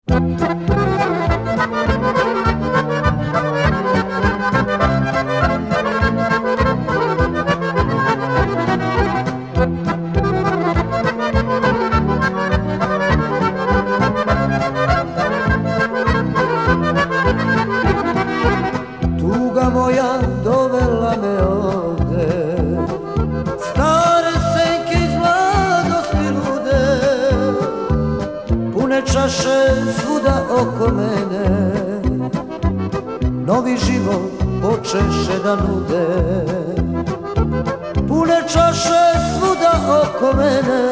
Tuga moja dovela me ovde, stare senke iz mladosti lude, pune čaše svuda oko mene, novi život počeše da nude. Pune čaše svuda oko mene,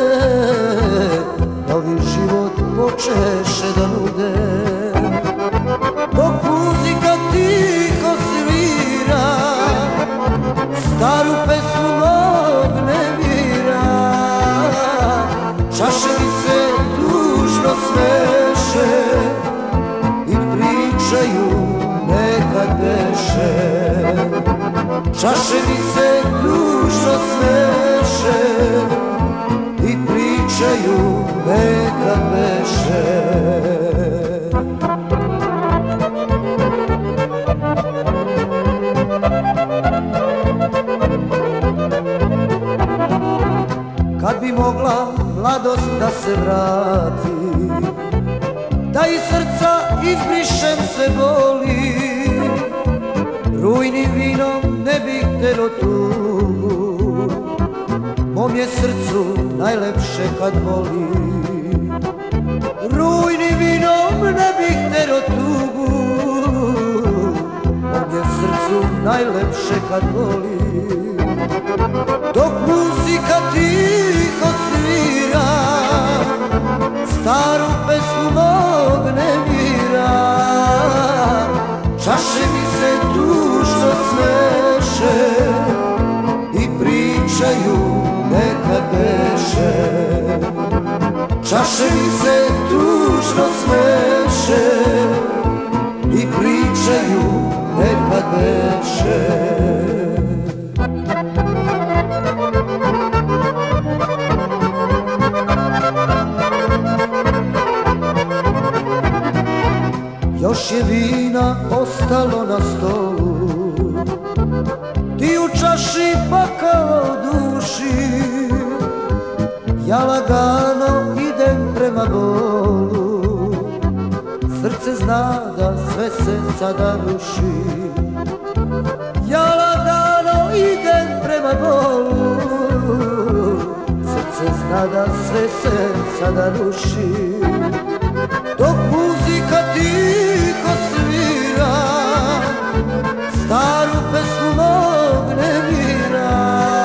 novi život počeše da nude. Dok muzika tiho svira, staru pesmu mog nemira, čaše mi se tužno sveše i pričaju nekad beše. Čaše mi se tužno sveše i pričaju nekad beše. Kad bi mogla mladost da se vrati, da iz srca izbrišem se boli, rujnim vinom ne bih tero tugu, mom je srcu najlepše kad voli. Rujnim vinom ne bih tero tugu, mom je srcu najlepše kad voli. Dok muzika tiho svira, staru pesmu mog nemira, čaše mi se tužno sveše i pričaju nekad beše. Čaše mi se tužno sveše i pričaju nekad beše. Još je vina ostalo na stolu, ti u čaši pa kao duši, ja lagano idem prema bolu, srce zna da sve se sada ruši. Ja lagano idem prema bolu, srce zna da sve se sada ruši. Dok muzika tiho svira, staru pesmu mog nemira,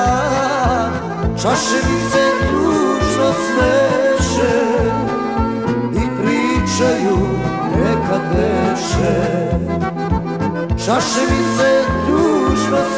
čaše mi se tužno sveše i pričaju nekad beše. Čaše mi se tužno